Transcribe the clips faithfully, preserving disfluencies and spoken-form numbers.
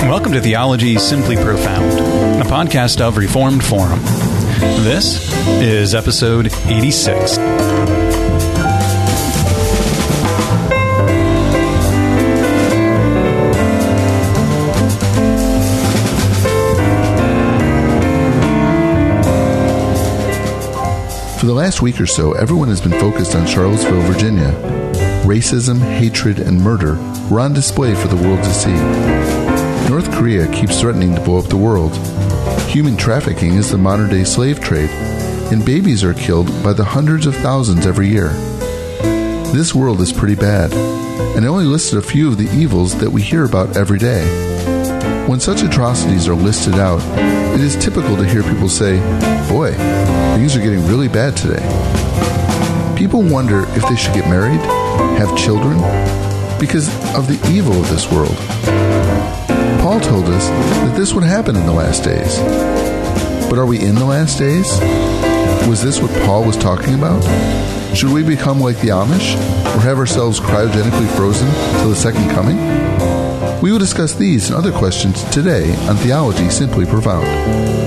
Welcome to Theology Simply Profound, a podcast of Reformed Forum. This is episode eighty-six. For the last week or so, everyone has been focused on Charlottesville, Virginia. Racism, hatred, and murder were on display for the world to see. North Korea keeps threatening to blow up the world. Human trafficking is the modern-day slave trade, and babies are killed by the hundreds of thousands every year. This world is pretty bad, and I only listed a few of the evils that we hear about every day. When such atrocities are listed out, it is typical to hear people say, "Boy, things are getting really bad today." People wonder if they should get married, have children, because of the evil of this world. Paul told us that this would happen in the last days. But are we in the last days? Was this what Paul was talking about? Should we become like the Amish, or have ourselves cryogenically frozen till the second coming? We will discuss these and other questions today on Theology Simply Profound.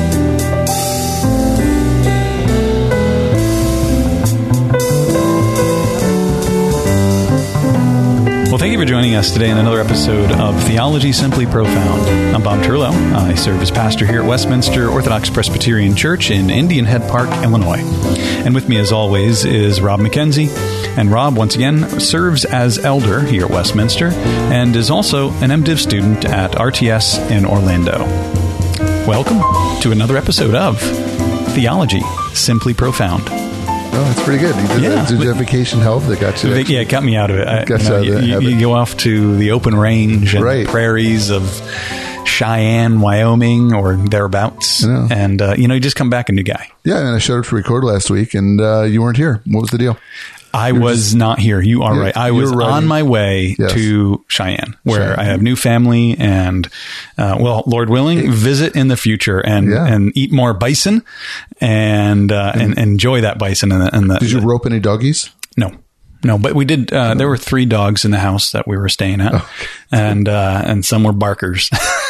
Well, thank you for joining us today in another episode of Theology Simply Profound. I'm Bob Turlow. I serve as pastor here at Westminster Orthodox Presbyterian Church in Indian Head Park, Illinois. And with me, as always, is Rob McKenzie. And Rob, once again, serves as elder here at Westminster and is also an MDiv student at R T S in Orlando. Welcome to another episode of Theology Simply Profound. Oh, that's pretty good. You did, Yeah. did you have vacation help that got you? Yeah, it got me out of it. I, Got you, know, you out of you, the you, you go off to the open range and Right. the prairies of Cheyenne, Wyoming, or thereabouts, I know. and uh, you know, you just come back a new guy. Yeah, and I showed up to record last week, and uh, you weren't here. What was the deal? I was just- not here. You are Yeah, right. I you was were on riding- my way Yes. to Cheyenne, where Cheyenne. I have new family, and uh, well, Lord willing, visit in the future and Yeah. and eat more bison and uh, and, and enjoy that bison. And the, and the Did you rope any doggies? No, no, but we did. Uh, there were three dogs in the house that we were staying at, and uh, and some were barkers.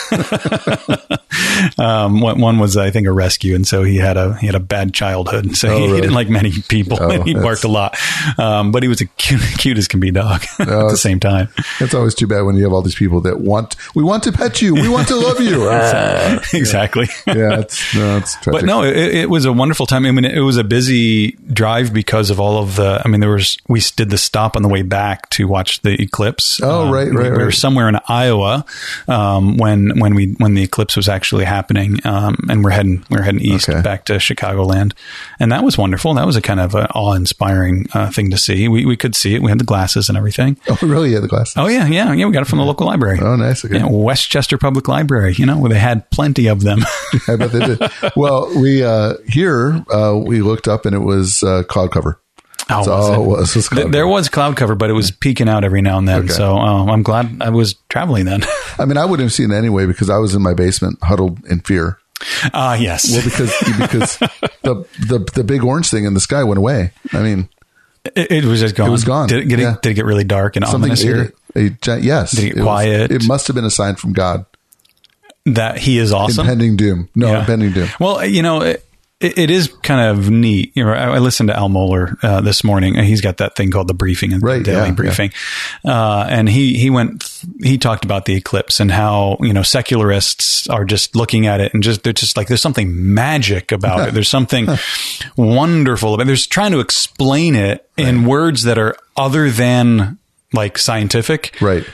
um, one, one was, I think, a rescue, and so he had a he had a bad childhood, so Oh, he, really? he didn't like many people, Oh, and he that's- barked a lot. Um, but he was a cute, cute as can be dog at Oh, the same time. That's always too bad when you have all these people that want, we want to pet you, we want to love you. Ah. Exactly. Yeah, it's, no, it's tragic. But no, it, it was a wonderful time. I mean, it was a busy drive because of all of the, I mean, there was, we did the stop on the way back to watch the eclipse. Oh, Um, right, we, right, we were right. somewhere in Iowa, um, when, when we, when the eclipse was actually happening. Um, and we're heading, we're heading east Okay. back to Chicagoland. And that was wonderful. That was a kind of an awe-inspiring, uh, thing to see. We, we could see it. We had the glasses and everything. Oh, really? You had the glasses? Oh yeah. Yeah. Yeah. We got it from the local library. Oh, nice. Okay. Yeah, Westchester Public Library, you know, where they had plenty of them. I bet they did. Well, we, uh, here, uh, we looked up and it was, uh, cloud cover. Oh, That's was all it? it was. was cloud Th- there cover. was cloud cover, but it was peeking out every now and then. Okay. So uh, I'm glad I was traveling then. I mean, I wouldn't have seen it anyway because I was in my basement huddled in fear. Ah, yes. Well, because, because the, the, the big orange thing in the sky went away. I mean, it, it was just gone. It was gone. Did it get, Yeah. did it get really dark and something ominous ate here? it. A giant, yes. Did it get was- quiet? it must have been a sign from God. That he is awesome. Impending doom. No, Yeah. impending doom. Well, you know, it, it is kind of neat. You know, I, I listened to Al Mohler uh, this morning. He's got that thing called the briefing, Right, the daily yeah, briefing, Uh, and he he went he talked about the eclipse and how, you know, secularists are just looking at it and just they're just like there's something magic about it. There's something wonderful about it. There's trying to explain it in words that are other than like scientific, Right.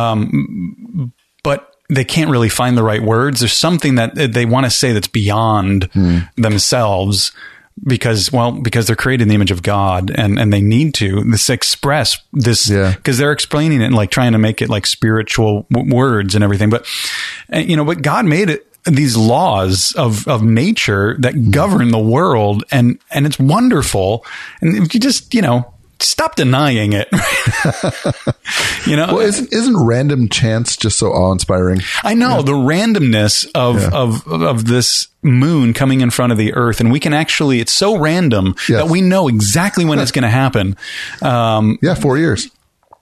Um, but they can't really find the right words. There's something that they want to say that's beyond themselves because, well, because they're created in the image of God and, and they need to this express this Yeah. because they're explaining it and like trying to make it like spiritual w- words and everything. But, and, you know, but God made it these laws of, of nature that govern the world and, and it's wonderful. And if you just, you know, stop denying it. You know, Well, isn't, isn't random chance just so awe-inspiring? I know the randomness of, Yeah. of, of this moon coming in front of the earth. And we can actually, it's so random Yes. that we know exactly when it's going to happen. Um, Yeah, four years.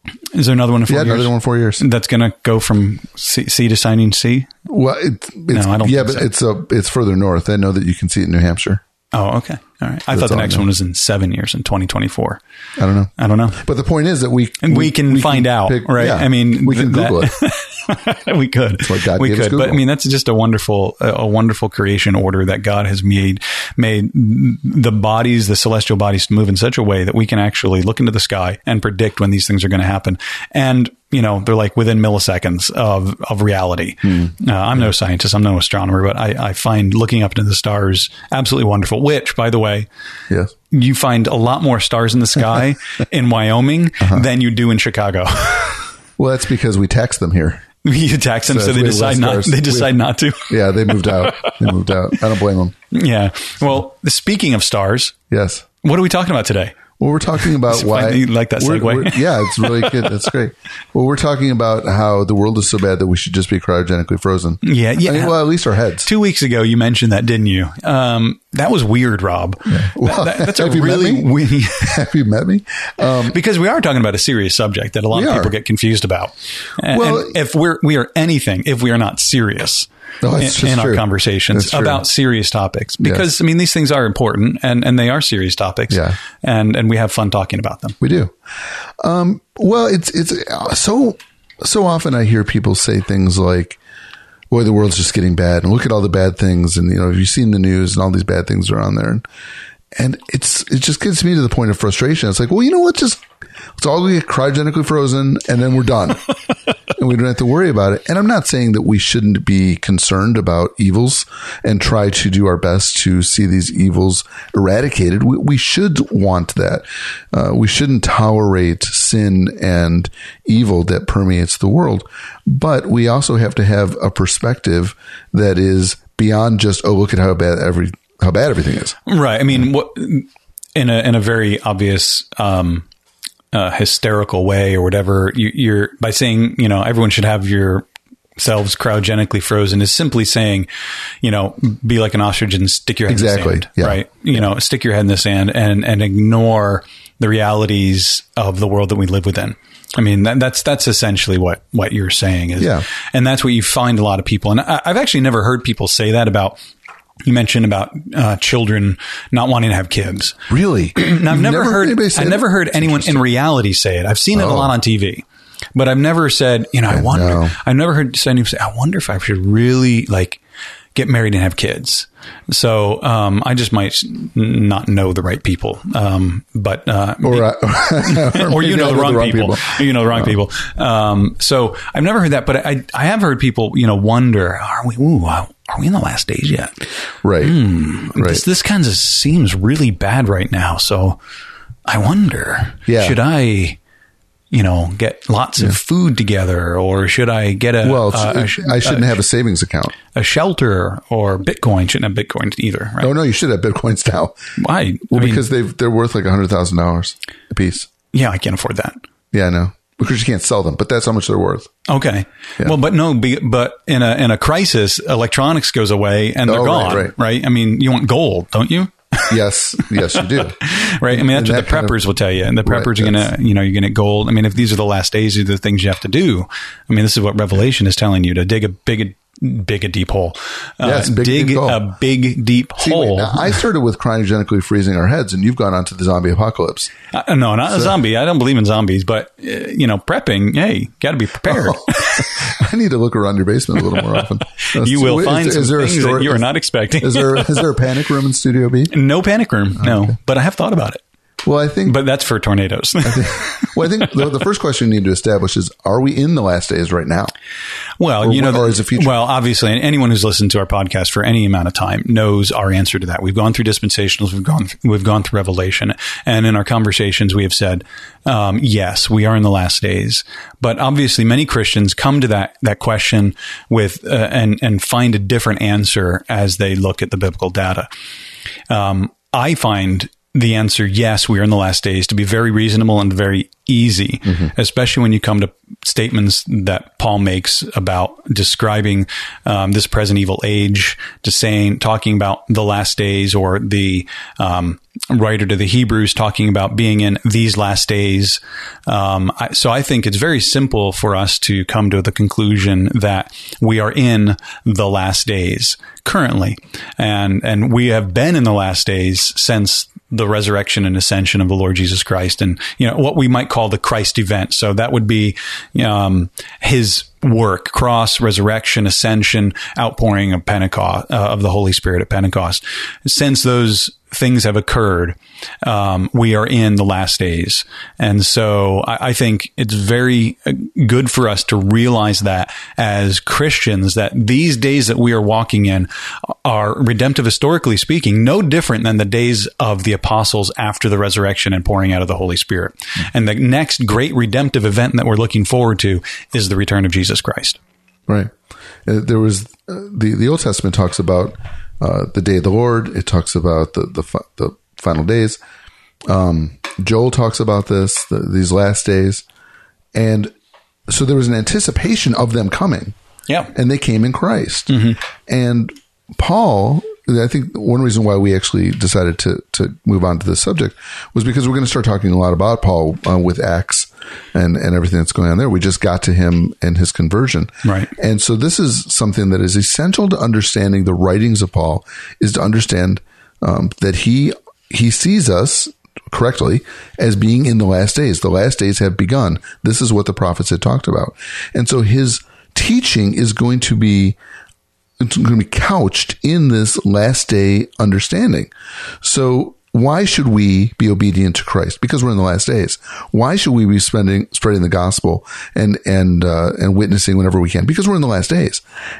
Is there another one in four yeah, years? another one in four years. That's going to go from C, C to signing C? Well, it, it's, no, I don't yeah, think but so. it's a, it's further north. I know that you can see it in New Hampshire. Oh, okay. All right. I That's thought the all next I know. one was in seven years in twenty twenty-four. I don't know. I don't know. But the point is that we And we, we can we find can out, pick, right? Yeah, I mean, we can th- Google that, it. we could. That's what God we gave us could. But I Google. mean, that's just a wonderful, a, a wonderful creation order that God has made, made the bodies, the celestial bodies to move in such a way that we can actually look into the sky and predict when these things are going to happen. And, you know, they're like within milliseconds of, of reality. Hmm. Uh, I'm no scientist. I'm no astronomer, but I, I find looking up into the stars absolutely wonderful, which, by the way, yes. you find a lot more stars in the sky in Wyoming uh-huh. than you do in Chicago. Well, that's because we tax them here. You tax them, so, so they decide not. They decide have, not to. Yeah, they moved out. They moved out. I don't blame them. Yeah. Well, speaking of stars, yes. What are we talking about today? Well, we're talking about why you like that segue. We're, we're, yeah, it's really good. That's great. Well, we're talking about how the world is so bad that we should just be cryogenically frozen. Yeah, yeah. I mean, well, at least our heads. Two weeks ago, you mentioned that, didn't you? Um, that was weird, Rob. Yeah. Well, that, that's a have you really met me? weird. Have you met me? Um, because we are talking about a serious subject that a lot of people get confused about. And, well, and if we're we are anything, if we are not serious. No, in, in our conversations about serious topics, because yes. I mean, these things are important and, and they are serious topics, yeah. and, and we have fun talking about them. We do. Um, well, it's, it's so, so often I hear people say things like, boy, the world's just getting bad and look at all the bad things. And, you know, have you seen the news and all these bad things are on there? And, and it's, it just gets me to the point of frustration. It's like, well, you know what? Just, let's all get cryogenically frozen and then we're done. And we don't have to worry about it. And I'm not saying that we shouldn't be concerned about evils and try to do our best to see these evils eradicated. We, we should want that. Uh, we shouldn't tolerate sin and evil that permeates the world. But we also have to have a perspective that is beyond just, oh, look at how bad every, how bad everything is. Right. I mean, what, in a, in a very obvious, um, Uh, hysterical way or whatever, you, you're by saying, you know, everyone should have yourselves cryogenically frozen is simply saying, you know, be like an ostrich and stick your head exactly. in the sand, yeah. right? You yeah. know, stick your head in the sand and, and ignore the realities of the world that we live within. I mean, that, that's, that's essentially what, what you're saying is, yeah. and that's what you find a lot of people. And I, I've actually never heard people say that about, you mentioned about uh, children not wanting to have kids. Really? Now, I've never, never heard. I've never heard anyone in reality say it. I've seen it oh. a lot on T V, but I've never said. You know, I, I wonder. Know. I've never heard anyone say, "I wonder if I should really like get married and have kids." So um, I just might not know the right people, um, but uh, or, uh, or, or you know the wrong, the wrong people. people. You know the wrong oh. people. Um, so I've never heard that, but I I have heard people you know wonder, are we? Ooh, are we in the last days yet? Right. Hmm, right. This, this kind of seems really bad right now. So I wonder, yeah. should I, you know, get lots yeah. of food together, or should I get a, well, a, a I shouldn't a, have a savings account, a shelter, or Bitcoin. Shouldn't have Bitcoin either. Right? Oh no, you should have Bitcoins now. Why? Well, I mean, because they've, they're worth like a hundred thousand dollars a piece. Yeah. I can't afford that. Yeah, I know. Because you can't sell them, but that's how much they're worth. Okay. Yeah. Well, but no, be, but in a, in a crisis, electronics goes away and they're oh, gone, right, right. right? I mean, you want gold, don't you? Yes. Yes, you do. Right. I mean, that's and what that the preppers of, will tell you. And the preppers right, are going to, you know, you're going to gold. I mean, if these are the last days, these are the things you have to do. I mean, this is what Revelation is telling you, to dig a big, big, a deep hole. Uh, yes, big, dig deep a big, deep See, hole. Wait, now, I started with cryogenically freezing our heads, and you've gone on to the zombie apocalypse. Uh, no, not so, a zombie. I don't believe in zombies, but, uh, you know, prepping, hey, got to be prepared. Oh, I need to look around your basement a little more often. Uh, you will find is, some is there things a story, that you are not expecting. is there is there a panic room in Studio B? No panic room, oh, no. Okay. But I have thought about it. Well, I think... But that's for tornadoes. I think, well, I think the, the first question you need to establish is, are we in the last days right now? Well, or, you know... Or is it future? Well, obviously, anyone who's listened to our podcast for any amount of time knows our answer to that. We've gone through dispensationals, we've gone we've gone through Revelation, and in our conversations we have said, um, yes, we are in the last days. But obviously, many Christians come to that that question with uh, and, and find a different answer as they look at the biblical data. Um, I find... the answer, yes, we are in the last days, to be very reasonable and very easy, mm-hmm. especially when you come to statements that Paul makes about describing um, this present evil age, to saying, talking about the last days, or the um, writer to the Hebrews talking about being in these last days. Um, I, so I think it's very simple for us to come to the conclusion that we are in the last days currently, and and we have been in the last days since the resurrection and ascension of the Lord Jesus Christ, and you know what we might call the Christ event. So that would be um, his work: cross, resurrection, ascension, outpouring of Pentecost, uh, of the Holy Spirit at Pentecost. Since those things have occurred, um, we are in the last days. And so I, I think it's very good for us to realize that as Christians, that these days that we are walking in are, redemptive historically speaking, no different than the days of the apostles after the resurrection and pouring out of the Holy Spirit. Mm-hmm. And the next great redemptive event that we're looking forward to is the return of Jesus Christ. Right. Uh, there was, uh, the, the Old Testament talks about Uh, the day of the Lord. It talks about the the, the final days. Um, Joel talks about this, the, these last days. And so there was an anticipation of them coming. Yeah. And they came in Christ. Mm-hmm. And Paul, I think one reason why we actually decided to, to move on to this subject was because we're going to start talking a lot about Paul uh, with Acts and, and everything that's going on there. We just got to him and his conversion. Right. And so this is something that is essential to understanding the writings of Paul, is to understand um, that he he sees us correctly as being in the last days. The last days have begun. This is what the prophets had talked about. And so his teaching is going to be it's going to be couched in this last day understanding. So why should we be obedient to Christ? Because we're in the last days. Why should we be spending, spreading the gospel and, and, uh, and witnessing whenever we can? Because we're in the last days.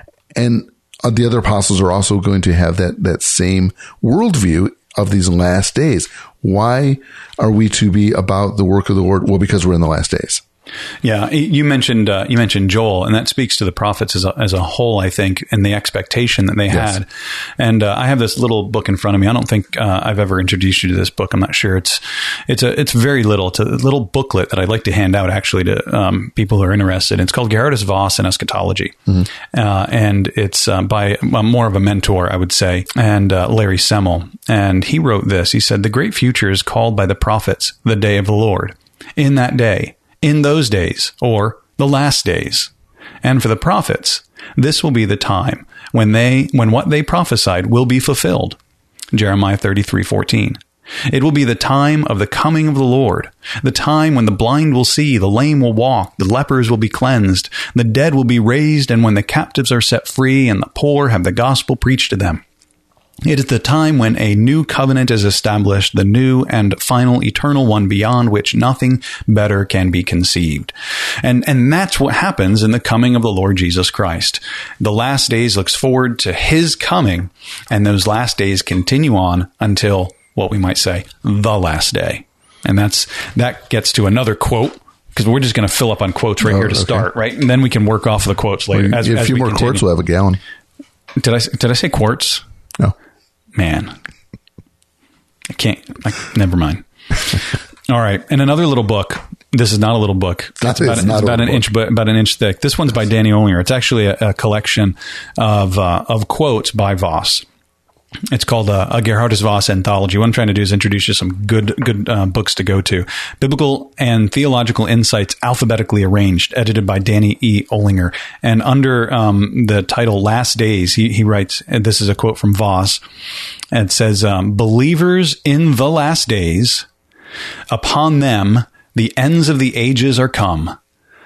And uh, the other apostles are also going to have that, that same worldview of these last days. Why are we to be about the work of the Lord? Well, because we're in the last days. Yeah, you mentioned uh, you mentioned Joel, and that speaks to the prophets as a, as a whole, I think, and the expectation that they yes. had. And uh, I have this little book in front of me. I don't think uh, I've ever introduced you to this book. I'm not sure. It's it's a it's very little. It's a little booklet that I'd like to hand out actually to um, people who are interested. It's called Gerhardus Voss and Eschatology, mm-hmm. uh, and it's uh, by uh, more of a mentor, I would say, and uh, Larry Semmel. And he wrote this. He said, "The great future is called by the prophets the day of the Lord. In that day, in those days, or the last days. And for the prophets, this will be the time when they, when what they prophesied will be fulfilled." Jeremiah thirty-three fourteen. "It will be the time of the coming of the Lord, the time when the blind will see, the lame will walk, the lepers will be cleansed, the dead will be raised, and when the captives are set free and the poor have the gospel preached to them. It is the time when a new covenant is established, the new and final eternal one beyond which nothing better can be conceived." And and that's what happens in the coming of the Lord Jesus Christ. The last days looks forward to his coming, and those last days continue on until what we might say, the last day. And that's that gets to another quote, because we're just going to fill up on quotes right oh, here to okay. start, right? And then we can work off of the quotes later. Well, as, a as few we more continue. quotes, we'll have a gallon. Did I did I say quartz? No. Man, I can't, I, never mind. All right. And another little book. This is not a little book. It's about, it's it's about an book. inch, about an inch thick. This one's by Danny Olinger. It's actually a, a collection of, uh, of quotes by Voss. It's called uh, a Gerhardus Voss anthology. What I'm trying to do is introduce you some good, good uh, books to go to. Biblical and Theological Insights, alphabetically arranged, edited by Danny E. Olinger. And under um, the title "Last Days," he, he writes, and this is a quote from Voss. And it says, um, "Believers in the last days, upon them the ends of the ages are come.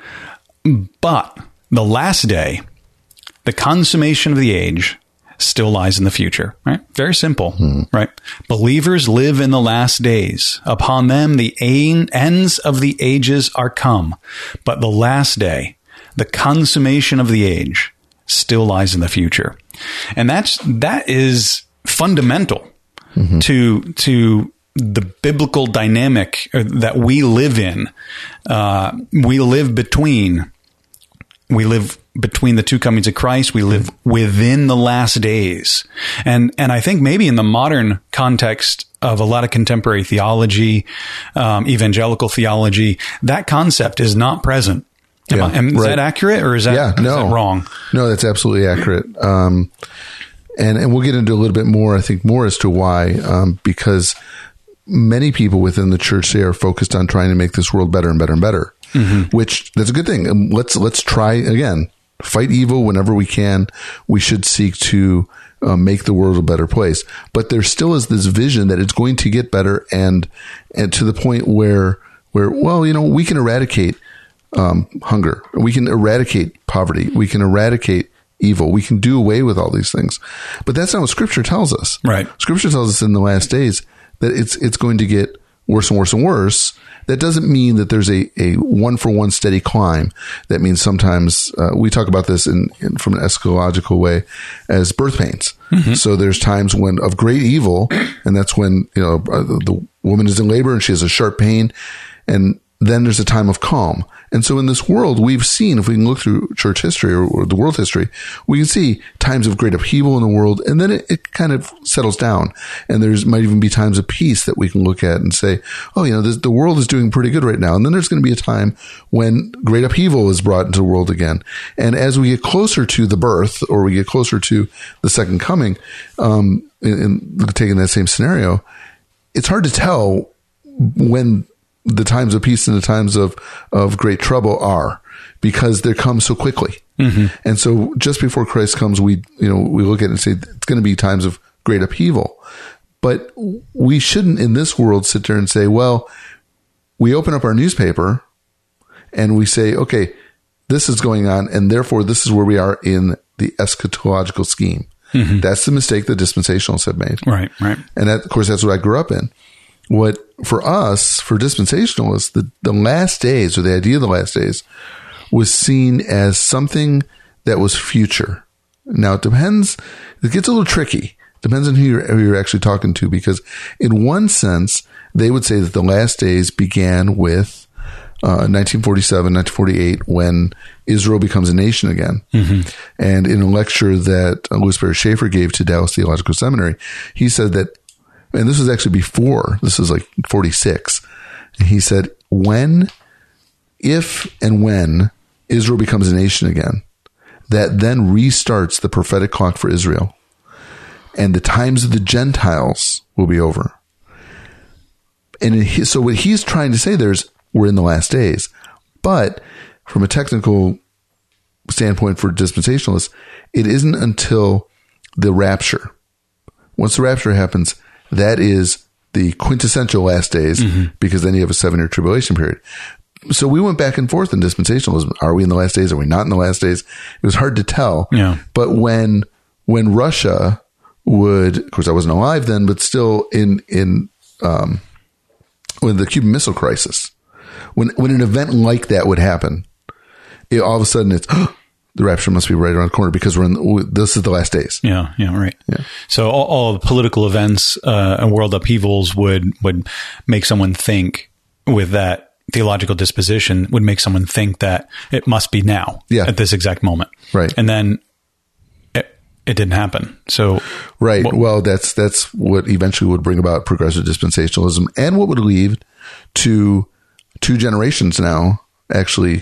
But the last day, the consummation of the age, still lies in the future." Right? Very simple, hmm. right? Believers live in the last days. Upon them, the ends of the ages are come. But the last day, the consummation of the age, still lies in the future. And that's, that is fundamental mm-hmm. to, to the biblical dynamic that we live in. Uh, we live between, we live between the two comings of Christ. We live within the last days. And, and I think maybe in the modern context of a lot of contemporary theology, um, evangelical theology, that concept is not present. Am Yeah, I, am, is right. that accurate, or is that, Yeah, is no. that wrong? No, that's absolutely accurate. Um, and, and we'll get into a little bit more, I think, more as to why, um, because many people within the church, they are focused on trying to make this world better and better and better, mm-hmm. which that's a good thing. Um, let's, let's try again, fight evil whenever we can. We should seek to uh, make the world a better place, but there still is this vision that it's going to get better. And, and to the point where, where, well, you know, we can eradicate Um, hunger. We can eradicate poverty. We can eradicate evil. We can do away with all these things. But that's not what Scripture tells us. Right. Scripture tells us in the last days that it's it's going to get worse and worse and worse. That doesn't mean that there's a, a one-for-one steady climb. That means sometimes, uh, we talk about this in, in from an eschatological way as birth pains. Mm-hmm. So there's times when of great evil, and that's when, you know, the woman is in labor and she has a sharp pain, and then there's a time of calm. And so in this world, we've seen, if we can look through church history or, or the world history, we can see times of great upheaval in the world, and then it, it kind of settles down. And there's might even be times of peace that we can look at and say, oh, you know, this, the world is doing pretty good right now. And then there's going to be a time when great upheaval is brought into the world again. And as we get closer to the birth, or we get closer to the second coming, um, in, in taking that same scenario, it's hard to tell when the times of peace and the times of, of great trouble are, because they come so quickly. Mm-hmm. And so just before Christ comes, we, you know, we look at it and say it's going to be times of great upheaval, but we shouldn't in this world sit there and say, well, we open up our newspaper and we say, okay, this is going on, and therefore this is where we are in the eschatological scheme. Mm-hmm. That's the mistake the dispensationalists have made. Right. Right. And that, of course, that's what I grew up in. What for us, for dispensationalists, the, the last days, or the idea of the last days, was seen as something that was future. Now it depends, it gets a little tricky. Depends on who you're, who you're actually talking to, because in one sense, they would say that the last days began with uh, nineteen forty-seven, nineteen forty-eight, when Israel becomes a nation again. Mm-hmm. And in a lecture that uh, Louis Barry Schaeffer gave to Dallas Theological Seminary, he said that, and this was actually before, this was like forty-six. And he said, when, if and when Israel becomes a nation again, that then restarts the prophetic clock for Israel. And the times of the Gentiles will be over. And he, so what he's trying to say there is, we're in the last days. But from a technical standpoint for dispensationalists, it isn't until the rapture. Once the rapture happens, that is the quintessential last days, mm-hmm. because then you have a seven-year tribulation period. So we went back and forth in dispensationalism. Are we in the last days? Are we not in the last days? It was hard to tell. Yeah. But when when Russia would, of course, I wasn't alive then, but still in in um, when the Cuban Missile Crisis, when when an event like that would happen, it, all of a sudden it's oh, the rapture must be right around the corner, because we're in, this is the last days. Yeah, yeah, right. Yeah. So all, all the political events uh, and world upheavals would would make someone think, with that theological disposition, would make someone think that it must be now, yeah. at this exact moment, right? And then it, it didn't happen. So right. What, well, that's that's what eventually would bring about progressive dispensationalism, and what would lead to two generations now actually.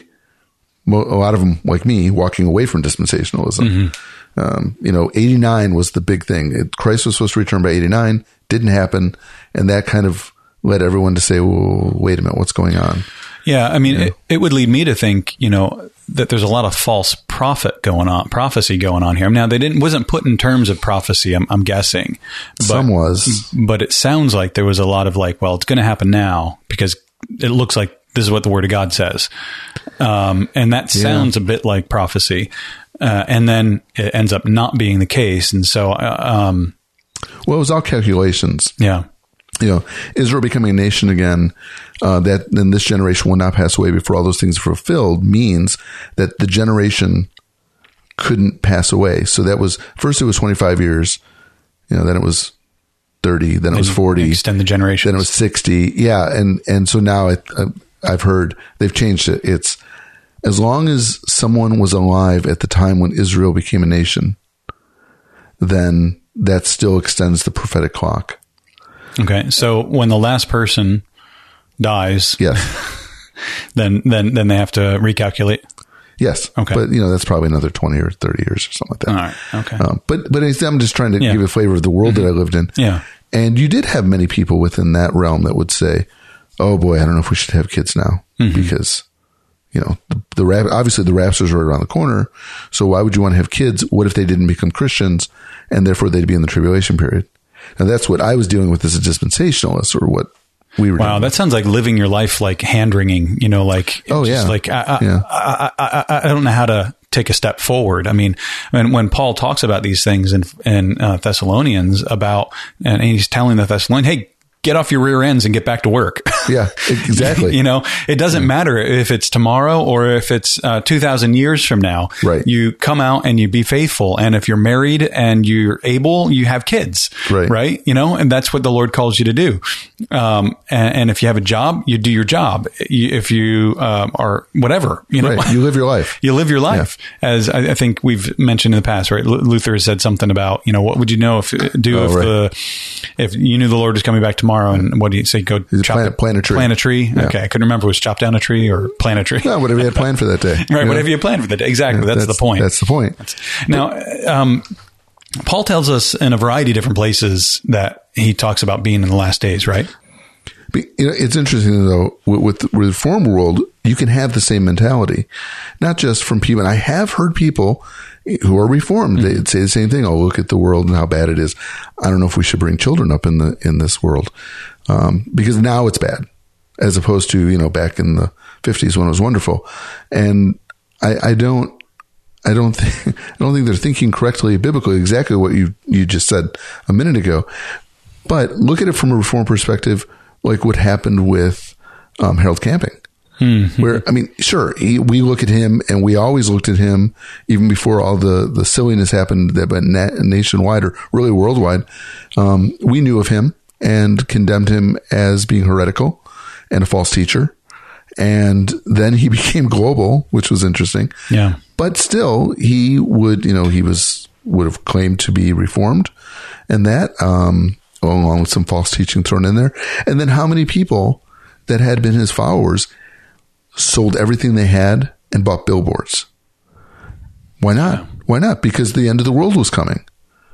A lot of them, like me, walking away from dispensationalism. Mm-hmm. Um, you know, eighty-nine was the big thing. It, Christ was supposed to return by eighty-nine, didn't happen. And that kind of led everyone to say, well, wait a minute, what's going on? Yeah. I mean, you know? it, it would lead me to think, you know, that there's a lot of false prophet going on, prophecy going on here. Now, they didn't, wasn't put in terms of prophecy, I'm, I'm guessing. But, Some was. But it sounds like there was a lot of like, well, it's going to happen now because it looks like this is what the Word of God says. Um, and that sounds yeah. a bit like prophecy. Uh, and then it ends up not being the case. And so, uh, um, well, it was all calculations. Yeah. You know, Israel becoming a nation again, uh, that then this generation will not pass away before all those things are fulfilled, means that the generation couldn't pass away. So that was, first it was twenty-five years, you know, then it was thirty, then it was forty. Extend the generation. Then it was sixty. Yeah. And, and so now it, uh, I've heard they've changed it. It's as long as someone was alive at the time when Israel became a nation, then that still extends the prophetic clock. Okay. So when the last person dies, yes, then, then, then they have to recalculate. Yes. Okay. But, you know, that's probably another twenty or thirty years or something like that. All right. Okay. Um, but, but I'm just trying to yeah. give a flavor of the world mm-hmm. that I lived in. Yeah. And you did have many people within that realm that would say, oh boy, I don't know if we should have kids now mm-hmm. because, you know, the, the rap, obviously the rapture's right around the corner. So why would you want to have kids? What if they didn't become Christians and therefore they'd be in the tribulation period? And that's what I was dealing with as a dispensationalist, or what we were. Wow. That sounds like living your life like hand wringing, you know, like, oh yeah. yeah. Like, I, I, yeah. I, I, I, I don't know how to take a step forward. I mean, when, when Paul talks about these things in, in uh, Thessalonians about, and he's telling the Thessalonians, hey, get off your rear ends and get back to work. Yeah, exactly. You know, it doesn't yeah. matter if it's tomorrow or if it's uh, two thousand years from now. Right. You come out and you be faithful. And if you're married and you're able, you have kids. Right. Right. You know, and that's what the Lord calls you to do. Um, and, and if you have a job, you do your job. You, if you um, are whatever, you know, right. you live your life. You live your life. Yeah. As I, I think we've mentioned in the past, right? L- Luther has said something about, you know, what would you know if do oh, if right. the if you knew the Lord was coming back tomorrow, and what do you say? Go chop plant, plant a tree. Plant a tree. Yeah. Okay, I couldn't remember. It was chop down a tree or plant a tree. No, whatever you had planned for that day. Right, you know? whatever you had planned for the day. Exactly. Yeah, that's, that's the point. That's the point. That's, now, um, Paul tells us in a variety of different places that he talks about being in the last days, right? But, you know, it's interesting though, with, with the reform world, you can have the same mentality, not just from people. And I have heard people who are reformed. Mm-hmm. They'd say the same thing. Oh, look at the world and how bad it is. I don't know if we should bring children up in the, in this world. Um, because now it's bad, as opposed to, you know, back in the fifties when it was wonderful. And I, I don't, I don't think, I don't think they're thinking correctly biblically, exactly what you, you just said a minute ago. But look at it from a reform perspective, like what happened with, um, Harold Camping. Mm-hmm. Where, I mean, sure, he, we look at him and we always looked at him even before all the, the silliness happened that went na- nationwide or really worldwide. Um, we knew of him and condemned him as being heretical and a false teacher. And then he became global, which was interesting. Yeah. But still, he would, you know, he was, would have claimed to be reformed and that, um, along with some false teaching thrown in there. And then how many people that had been his followers sold everything they had and bought billboards? Why not? Yeah. Why not? Because the end of the world was coming.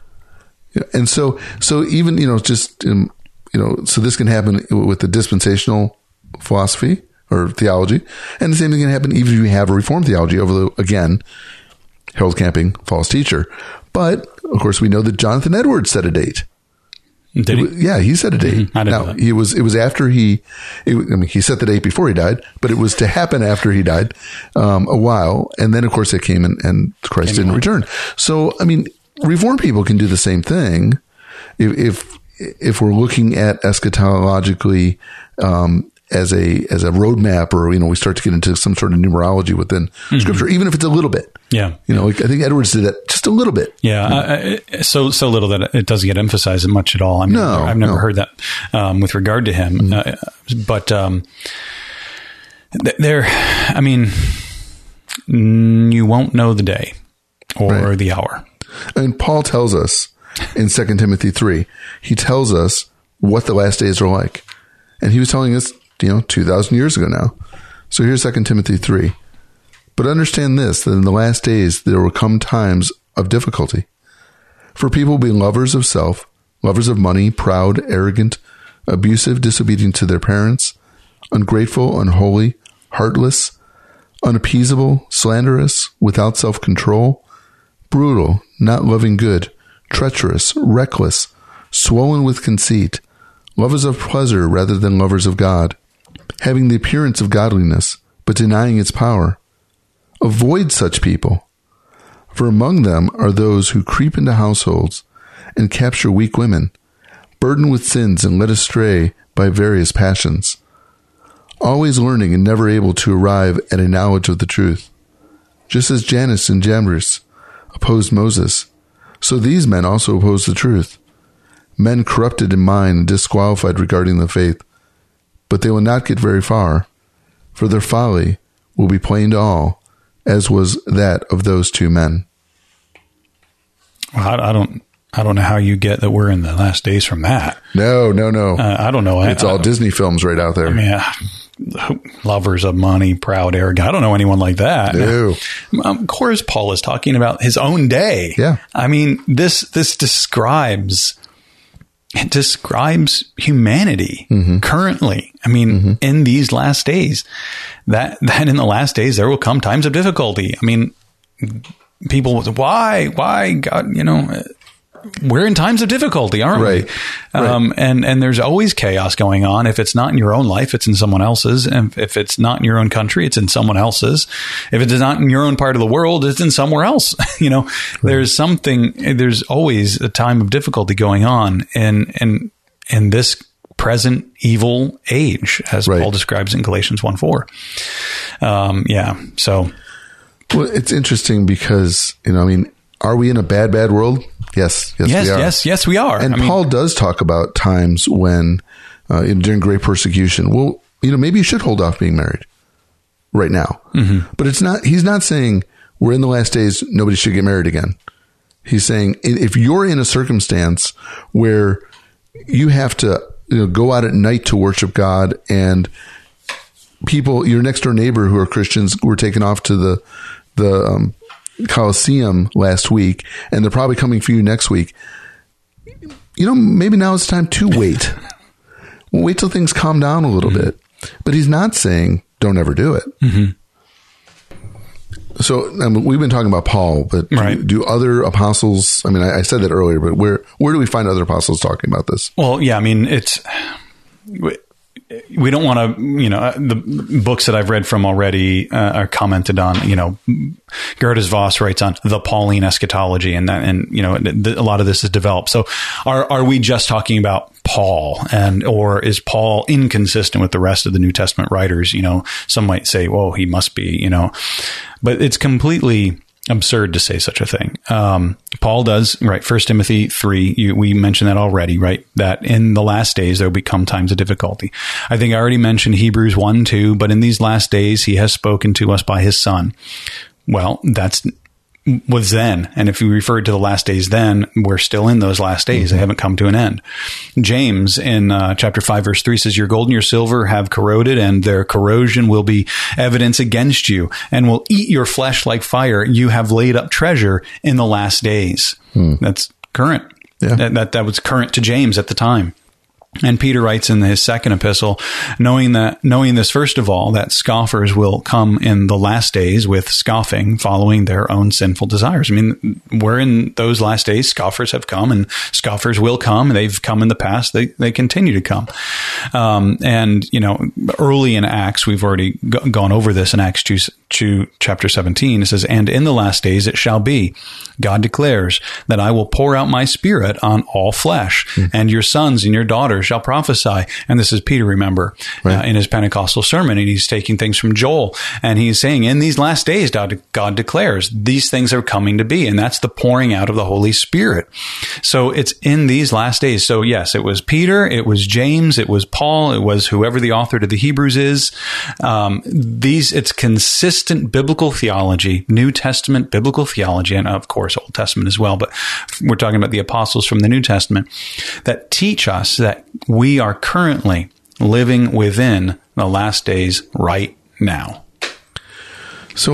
And so, so even, you know, just, um, you know, so this can happen with the dispensational philosophy or theology. And the same thing can happen even if you have a reformed theology, although, again, Harold Camping, false teacher. But, of course, we know that Jonathan Edwards set a date. Did he? Yeah, he set a date. Mm-hmm. I didn't now, know that. he was, it was after he, it, I mean, he set the date before he died, but it was to happen after he died, um, a while. And then, of course, it came and, and Christ came didn't on. return. So, I mean, Reformed people can do the same thing. If, if, if we're looking at eschatologically, um, as a, as a roadmap, or, you know, we start to get into some sort of numerology within mm-hmm. scripture, even if it's a little bit. Yeah. You know, like I think Edwards did that just a little bit. Yeah. I, I, so, so little that it doesn't get emphasized much at all. I mean, no, I've never no. heard that, um, with regard to him. Mm-hmm. Uh, but, um, th- there, I mean, you won't know the day or right. the hour. And Paul tells us in Second Timothy three, he tells us what the last days are like. And he was telling us, you know, two thousand years ago now. So here's Second Timothy three. But understand this, that in the last days there will come times of difficulty. For people will be lovers of self, lovers of money, proud, arrogant, abusive, disobedient to their parents, ungrateful, unholy, heartless, unappeasable, slanderous, without self-control, brutal, not loving good, treacherous, reckless, swollen with conceit, lovers of pleasure rather than lovers of God, having the appearance of godliness, but denying its power. Avoid such people, for among them are those who creep into households and capture weak women, burdened with sins and led astray by various passions, always learning and never able to arrive at a knowledge of the truth. Just as Jannes and Jambres opposed Moses, so these men also oppose the truth. Men corrupted in mind and disqualified regarding the faith, but they will not get very far, for their folly will be plain to all, as was that of those two men. Well, I, I don't, I don't know how you get that we're in the last days from that. No, no, no. Uh, I don't know. It's I, all I, Disney films right out there. I mean, uh, lovers of money, proud, arrogant. I don't know anyone like that. No. Um, of course, Paul is talking about his own day. Yeah. I mean, this, this describes, it describes humanity mm-hmm. currently. I mean, mm-hmm. in these last days, that, that in the last days, there will come times of difficulty. I mean, people will say, why, why, God, you know, we're in times of difficulty, aren't right. we? Right. Um, and, and there's always chaos going on. If it's not in your own life, it's in someone else's. And if it's not in your own country, it's in someone else's. If it is not in your own part of the world, it's in somewhere else. you know, right. there's something, there's always a time of difficulty going on in, in, in this present evil age, as right. Paul describes in Galatians one four. Um, yeah. So. Well, it's interesting because, you know, I mean, are we in a bad, bad world? Yes, yes, yes, we are. yes, yes, we are. And I Paul mean, does talk about times when, uh, during great persecution, well, you know, maybe you should hold off being married right now. Mm-hmm. But it's not, he's not saying we're in the last days, nobody should get married again. He's saying if you're in a circumstance where you have to, you know, go out at night to worship God, and people, your next door neighbor who are Christians were taken off to the, the, um, Colosseum last week, and they're probably coming for you next week. You know, maybe now is the time to wait. We'll wait till things calm down a little mm-hmm. bit. But he's not saying don't ever do it. Mm-hmm. So I mean, we've been talking about Paul, but right. do, do other apostles? I mean, I, I said that earlier, but where where do we find other apostles talking about this? Well, yeah, I mean, it's. We don't want to, you know, the books that I've read from already uh, are commented on, you know, Gerhardus Voss writes on the Pauline eschatology, and that, and, you know, th- a lot of this is developed. So are, are we just talking about Paul, and, or is Paul inconsistent with the rest of the New Testament writers? You know, some might say, well, he must be, you know, but it's completely absurd to say such a thing. Um, Paul does, right? First Timothy three, you, we mentioned that already, right? That in the last days, there will become times of difficulty. I think I already mentioned Hebrews one, two, but in these last days, he has spoken to us by his son. Well, that's was then. And if we referred to the last days then, we're still in those last days. Mm-hmm. They haven't come to an end. James in uh, chapter five, verse three says, your gold and your silver have corroded, and their corrosion will be evidence against you and will eat your flesh like fire. You have laid up treasure in the last days. Hmm. That's current. Yeah. That, that, that was current to James at the time. And Peter writes in his second epistle, knowing that, knowing this, first of all, that scoffers will come in the last days with scoffing, following their own sinful desires. I mean, we're in those last days. Scoffers have come, and scoffers will come. They've come in the past. They, they continue to come. Um, and, you know, early in Acts, we've already g- gone over this in Acts two, two, chapter seventeen. It says, and in the last days it shall be, God declares, that I will pour out my spirit on all flesh, mm. and your sons and your daughters shall prophesy. And this is Peter, remember, right. uh, in his Pentecostal sermon, and he's taking things from Joel, and he's saying, in these last days, God, God declares these things are coming to be. And that's the pouring out of the Holy Spirit. So it's in these last days. So yes, it was Peter, it was James, it was Paul, it was whoever the author to the Hebrews is. Um, these, it's consistent biblical theology, New Testament biblical theology, and of course, Old Testament as well. But we're talking about the apostles from the New Testament that teach us that we are currently living within the last days right now. So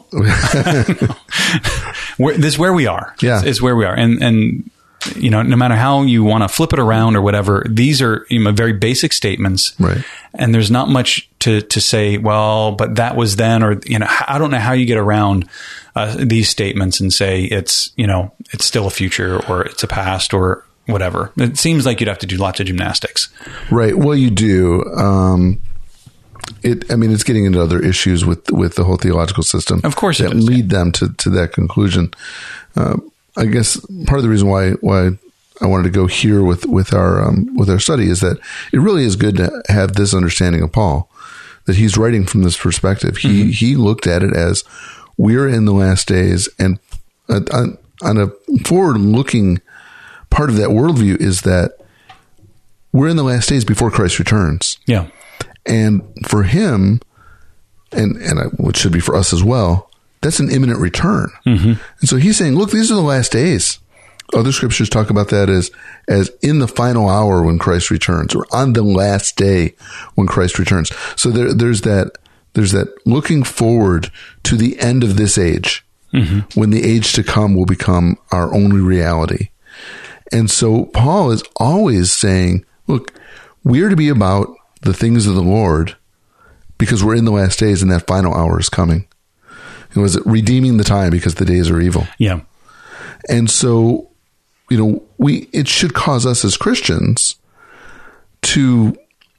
this is where we are. Yeah. It's, it's where we are. And, and, you know, no matter how you want to flip it around or whatever, these are, you know, very basic statements. Right. And there's not much to, to say, well, but that was then, or, you know, I don't know how you get around uh, these statements and say it's, you know, it's still a future, or it's a past, or whatever. It seems like you'd have to do lots of gymnastics. Right. Well, you do. Um, it, I mean, it's getting into other issues with, with the whole theological system. Of course it that is. lead them to, to that conclusion. Uh, I guess part of the reason why, why I wanted to go here with, with our, um, with our study is that it really is good to have this understanding of Paul, that he's writing from this perspective. He, mm-hmm. he looked at it as we're in the last days, and on, on a forward looking part of that worldview is that we're in the last days before Christ returns. Yeah. And for him, and, and which should be for us as well, that's an imminent return. Mm-hmm. And so he's saying, look, these are the last days. Other scriptures talk about that as, as in the final hour when Christ returns, or on the last day when Christ returns. So there, there's that, there's that looking forward to the end of this age, mm-hmm. when the age to come will become our only reality. And so Paul is always saying, look, we're to be about the things of the Lord because we're in the last days and that final hour is coming. It was redeeming the time because the days are evil. Yeah. And so, you know, we, it should cause us as Christians to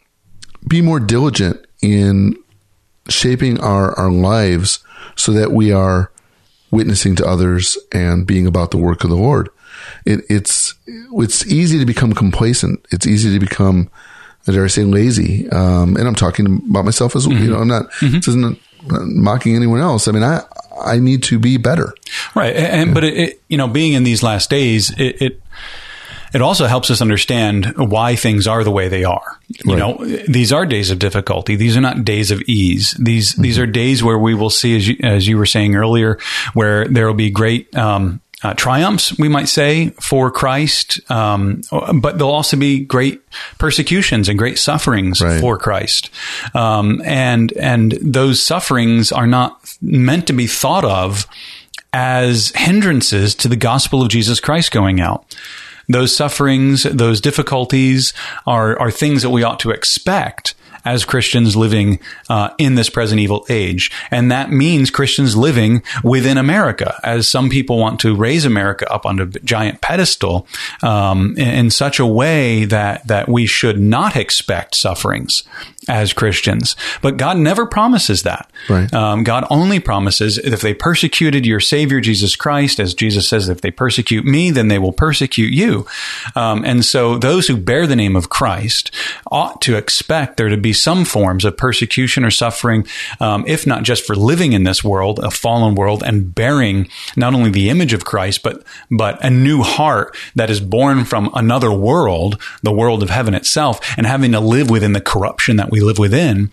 be more diligent in shaping our, our lives so that we are witnessing to others and being about the work of the Lord. It, it's, it's easy to become complacent. It's easy to become, dare I say, lazy. Um, and I'm talking about myself as well. Mm-hmm. You know, I'm not, mm-hmm. this isn't mocking anyone else. I mean, I, I need to be better. Right. And, yeah. but it, it, you know, being in these last days, it, it, it also helps us understand why things are the way they are. You right. know, these are days of difficulty. These are not days of ease. These, mm-hmm. these are days where we will see, as you, as you were saying earlier, where there will be great, um, Uh, triumphs, we might say, for Christ, um, but there'll also be great persecutions and great sufferings right. for Christ, um, and and those sufferings are not meant to be thought of as hindrances to the gospel of Jesus Christ going out. Those sufferings, those difficulties, are are things that we ought to expect as Christians living uh, in this present evil age. And that means Christians living within America, as some people want to raise America up on a giant pedestal um, in, in such a way that, that we should not expect sufferings as Christians. But God never promises that. Right. Um, God only promises if they persecuted your Savior, Jesus Christ, as Jesus says, if they persecute me, then they will persecute you. Um, and so those who bear the name of Christ ought to expect there to be some forms of persecution or suffering, um, if not just for living in this world, a fallen world, and bearing not only the image of Christ, but, but a new heart that is born from another world, the world of heaven itself, and having to live within the corruption that we live within.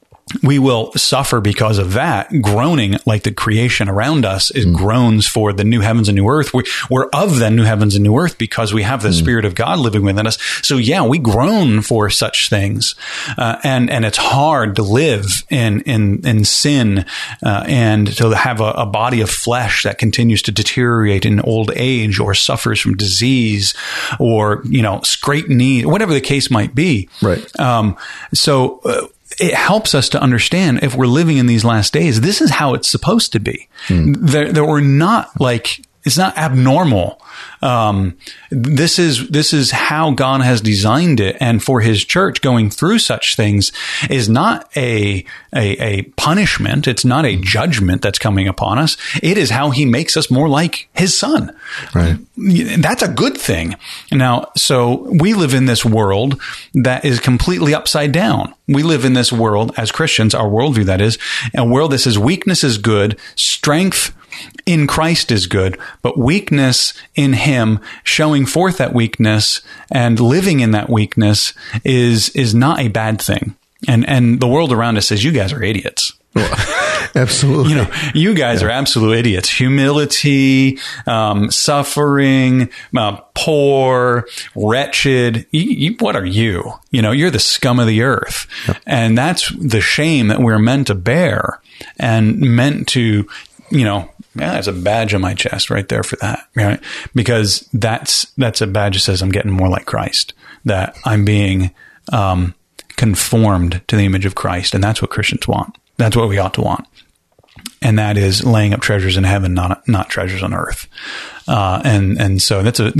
We will suffer because of that, groaning like the creation around us is mm. groans for the new heavens and new earth. We, we're of the new heavens and new earth because we have the mm. Spirit of God living within us. So yeah, we groan for such things. Uh, and, and it's hard to live in, in, in sin, uh, and to have a, a body of flesh that continues to deteriorate in old age or suffers from disease or, you know, scraped knee, whatever the case might be. Right. Um, so, uh, it helps us to understand if we're living in these last days, this is how it's supposed to be. Mm. That, that we're not like, it's not abnormal. Um, this is, this is how God has designed it. And for his church, going through such things is not a, a, a punishment. It's not a judgment that's coming upon us. It is how he makes us more like his son. Right. That's a good thing. Now, so we live in this world that is completely upside down. We live in this world as Christians, our worldview, that is, a world that says weakness is good, strength in Christ is good, but weakness in him, showing forth that weakness and living in that weakness is, is not a bad thing. And, and the world around us says, you guys are idiots. Well, absolutely. You know, you guys yeah. are absolute idiots. Humility, um, suffering, uh, poor, wretched. You, you, what are you? You know, you're the scum of the earth. Yeah. And that's the shame that we're meant to bear and meant to, you know, yeah, there's a badge on my chest right there for that, right? Because that's, that's a badge that says I'm getting more like Christ, that I'm being, um, conformed to the image of Christ. And that's what Christians want. That's what we ought to want. And that is laying up treasures in heaven, not, not treasures on earth. Uh, and, and so that's a,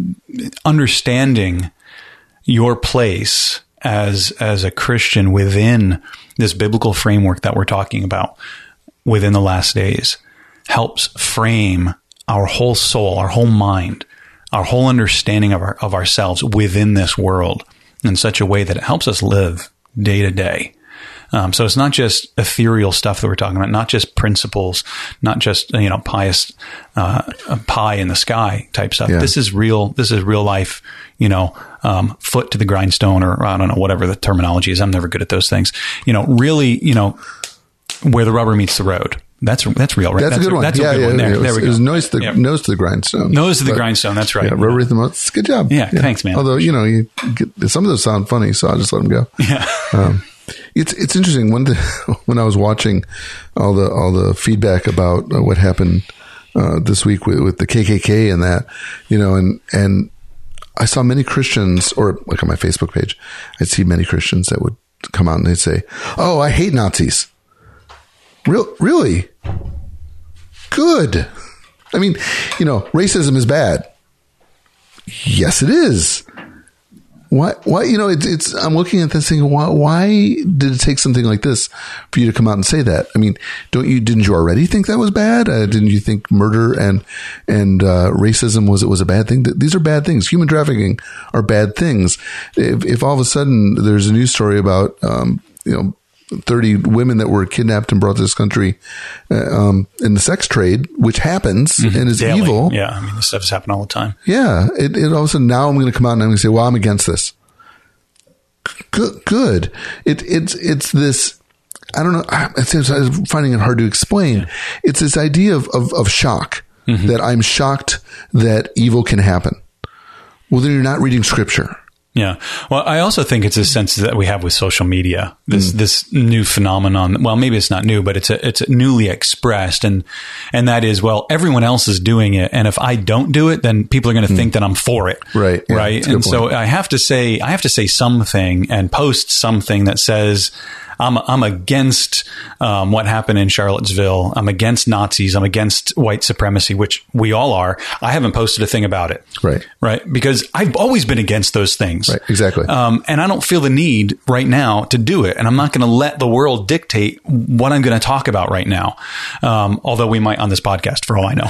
understanding your place as, as a Christian within this biblical framework that we're talking about within the last days helps frame our whole soul, our whole mind, our whole understanding of our, of ourselves within this world in such a way that it helps us live day to day. Um, so it's not just ethereal stuff that we're talking about, not just principles, not just, you know, pious, uh, pie in the sky type stuff. Yeah. This is real, this is real life, you know, um, foot to the grindstone, or I don't know, whatever the terminology is. I'm never good at those things. You know, really, you know, where the rubber meets the road. That's that's real, right? That's, that's a good one. That's yeah, a good yeah, one. There, yeah. It was, there we go. It was nose to the, yeah. nose to the grindstone. Nose to the but, grindstone. That's right. Yeah, rubber hit the most. It's a good job. Yeah, yeah, thanks, man. Although, you know, you get, some of those sound funny, so I'll just let them go. Yeah. Um, it's it's interesting when the, when I was watching all the all the feedback about uh, what happened uh, this week with, with the K K K and that, you know, and and I saw many Christians, or like on my Facebook page, I'd see many Christians that would come out and they'd say, "Oh, I hate Nazis." Real, really? Good. I mean, you know, racism is bad. Yes, it is. Why, why, you know, it's, it's, I'm looking at this thing. Why, why did it take something like this for you to come out and say that? I mean, don't you, didn't you already think that was bad? Uh, didn't you think murder and, and, uh, racism was, it was a bad thing? These are bad things. Human trafficking are bad things. If, if all of a sudden there's a news story about, um, you know, thirty women that were kidnapped and brought to this country uh, um, in the sex trade, which happens mm-hmm. and is Daily. evil. Yeah, I mean, this stuff is happening all the time. Yeah. It, it all of a sudden, now I'm going to come out and I'm going to say, well, I'm against this. Good. Good. It, it's, it's this, I don't know. I'm finding it hard to explain. Yeah. It's this idea of, of, of shock, mm-hmm. that I'm shocked that evil can happen. Well, then you're not reading scripture. Yeah. Well, I also think it's a sense that we have with social media, this, mm. this new phenomenon. Well, maybe it's not new, but it's a, it's newly expressed. And, and that is, well, everyone else is doing it. And if I don't do it, then people are going to mm. think that I'm for it. Right. Yeah, right. And so I have to say, I have to say something and post something that says, I'm I'm against um, what happened in Charlottesville. I'm against Nazis. I'm against white supremacy, which we all are. I haven't posted a thing about it. Right. Right. Because I've always been against those things. Right. Exactly. Um, and I don't feel the need right now to do it. And I'm not going to let the world dictate what I'm going to talk about right now. Um, although we might on this podcast for all I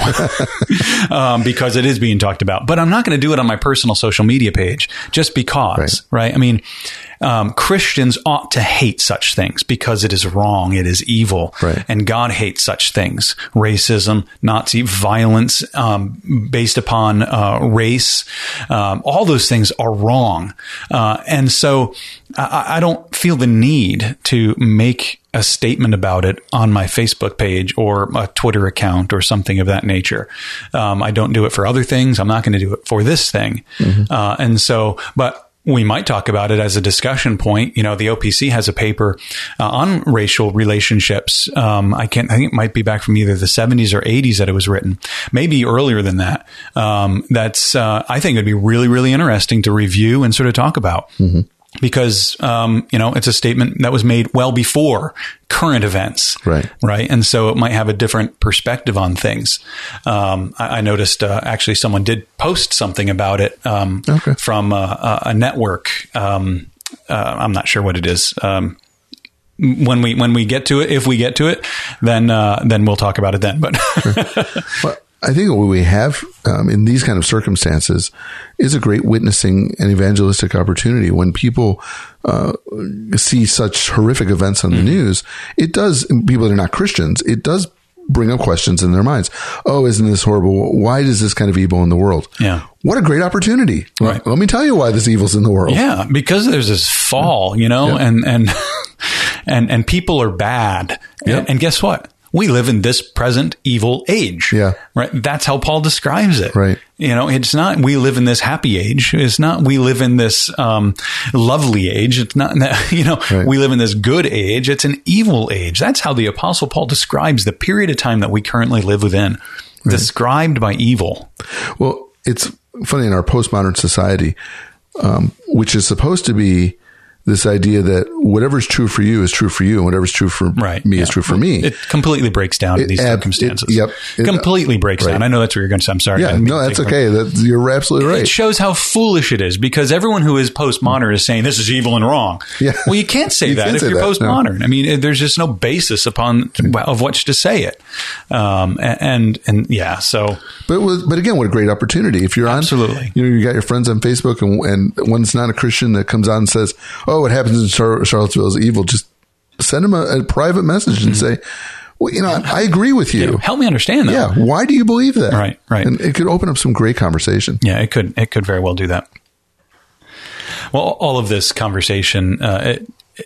know, um, because it is being talked about. But I'm not going to do it on my personal social media page just because. Right. right? I mean, Um, Christians ought to hate such things because it is wrong. It is evil. Right. And God hates such things. Racism, Nazi violence, um, based upon, uh, race. Um, all those things are wrong. Uh, and so I, I don't feel the need to make a statement about it on my Facebook page or a Twitter account or something of that nature. Um, I don't do it for other things. I'm not going to do it for this thing. Mm-hmm. Uh, and so, but we might talk about it as a discussion point. You know, the O P C has a paper uh, on racial relationships. Um, I can't, I think it might be back from either the seventies or eighties that it was written, maybe earlier than that. Um, that's, uh, I think it'd be really, really interesting to review and sort of talk about. Mm-hmm. Because, um, you know, it's a statement that was made well before current events. Right. Right. And so it might have a different perspective on things. Um, I, I noticed, uh, actually someone did post something about it, um, okay. from, uh, a network. Um, uh, I'm not sure what it is. Um, when we, when we get to it, if we get to it, then, uh, then we'll talk about it then, but. Sure. Well, I think what we have um, in these kind of circumstances is a great witnessing and evangelistic opportunity. When people uh, see such horrific events on the mm-hmm. news, it does, people that are not Christians, it does bring up questions in their minds. Oh, isn't this horrible? Why is this kind of evil in the world? Yeah. What a great opportunity. Right. Let me tell you why this evil's in the world. Yeah, because there's this fall, you know, yeah. and, and, and, and people are bad. Yep. And, and guess what? We live in this present evil age. Yeah. Right. That's how Paul describes it. Right. You know, it's not we live in this happy age. It's not we live in this um, lovely age. It's not, you know, right. we live in this good age. It's an evil age. That's how the Apostle Paul describes the period of time that we currently live within, right. described by evil. Well, it's funny in our postmodern society, um, which is supposed to be this idea that whatever's true for you is true for you, and whatever's true for right, me yeah. is true for me. It completely breaks down it, in these ab- circumstances. It, yep. It, completely breaks right. down. I know that's what you're going to say. I'm sorry. Yeah, no, that's okay. That's, you're absolutely right. It shows how foolish it is because everyone who is postmodern is saying this is evil and wrong. Yeah. Well, you can't say you that can't if say you're that, postmodern. No. I mean, there's just no basis upon right. of which to say it. Um, and, and yeah, so. But but again, what a great opportunity. If you're on, absolutely. You know, you got your friends on Facebook and, and one's not a Christian that comes on and says, oh, what happens in Char- Charlottesville is evil. Just send them a, a private message and mm-hmm. say, well, you know, I, I agree with you. Yeah, help me understand that. Yeah. Why do you believe that? Right. Right. And it could open up some great conversation. Yeah, it could, it could very well do that. Well, all of this conversation, uh, it,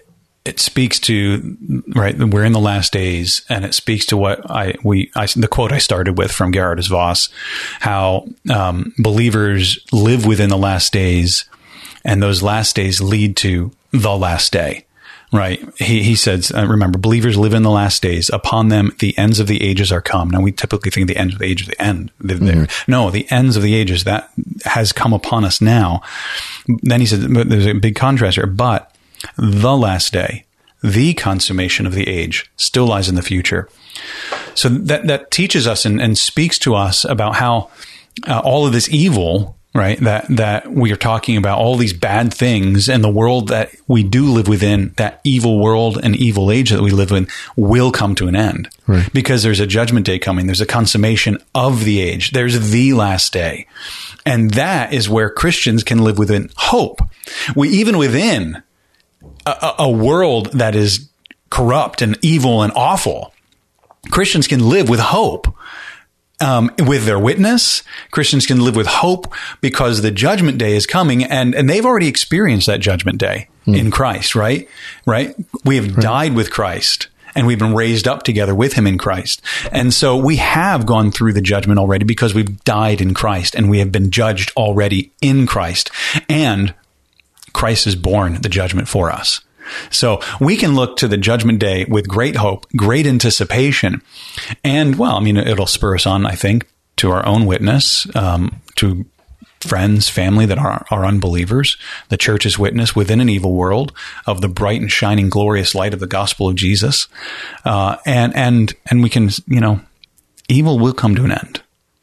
it speaks to, right, we're in the last days, and it speaks to what I, we, I, the quote I started with from Gerhardus Voss, how um, believers live within the last days, and those last days lead to the last day, right? He, he says, uh, remember, believers live in the last days. Upon them, the ends of the ages are come. Now, we typically think the ends of the age of the end. Mm-hmm. No, the ends of the ages, that has come upon us now. Then he said, there's a big contrast here, but the last day, the consummation of the age, still lies in the future. So that that teaches us and, and speaks to us about how uh, all of this evil, right, that that we are talking about, all these bad things, and the world that we do live within, that evil world and evil age that we live in, will come to an end. Right. Because there's a judgment day coming. There's a consummation of the age. There's the last day. And that is where Christians can live within hope. We even within A, a world that is corrupt and evil and awful, Christians can live with hope um, with their witness. Christians can live with hope because the judgment day is coming, and, and they've already experienced that judgment day mm. in Christ, right? Right? We have right. died with Christ, and we've been raised up together with him in Christ. And so we have gone through the judgment already because we've died in Christ, and we have been judged already in Christ. And Christ has borne the judgment for us. So we can look to the judgment day with great hope, great anticipation. And, well, I mean, it'll spur us on, I think, to our own witness, um, to friends, family that are, are unbelievers. The church's witness within an evil world of the bright and shining, glorious light of the gospel of Jesus. Uh, and, and, and we can, you know, evil will come to an end.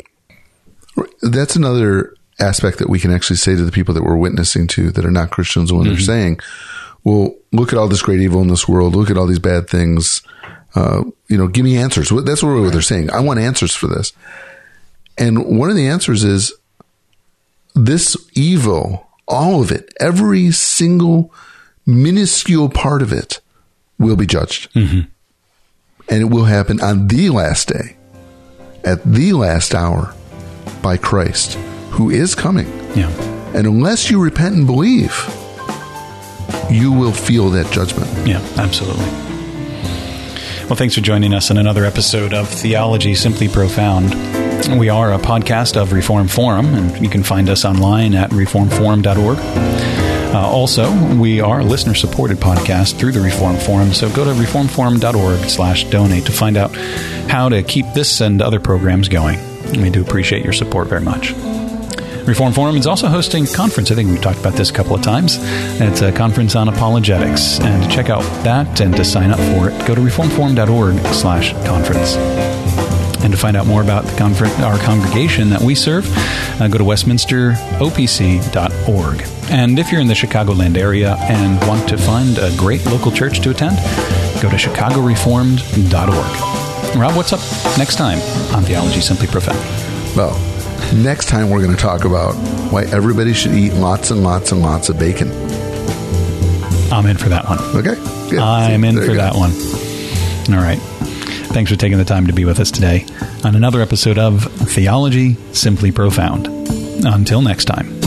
That's another aspect that we can actually say to the people that we're witnessing to that are not Christians when mm-hmm. they're saying, well, look at all this great evil in this world. Look at all these bad things. Uh, you know, give me answers. That's what they're saying. I want answers for this. And one of the answers is this evil, all of it, every single minuscule part of it will be judged. Mm-hmm. And it will happen on the last day, at the last hour, by Christ, who is coming. Yeah. And unless you repent and believe, you will feel that judgment. Yeah, absolutely. Well, thanks for joining us in another episode of Theology Simply Profound. We are a podcast of Reform Forum, and you can find us online at reform forum dot org. Uh, also, we are a listener-supported podcast through the Reform Forum, so go to reform forum dot org slash donate to find out how to keep this and other programs going. We do appreciate your support very much. Reform Forum is also hosting a conference. I think we've talked about this a couple of times. It's a conference on apologetics. And to check out that and to sign up for it, go to reform forum dot org slash conference. And to find out more about the conference, our congregation that we serve, uh, go to westminster o p c dot org. And if you're in the Chicagoland area and want to find a great local church to attend, go to chicago reformed dot org. Rob, what's up next time on Theology Simply Profound? Well, next time we're going to talk about why everybody should eat lots and lots and lots of bacon. I'm in for that one. Okay. Good. I'm in for that one. All right. Thanks for taking the time to be with us today on another episode of Theology Simply Profound. Until next time.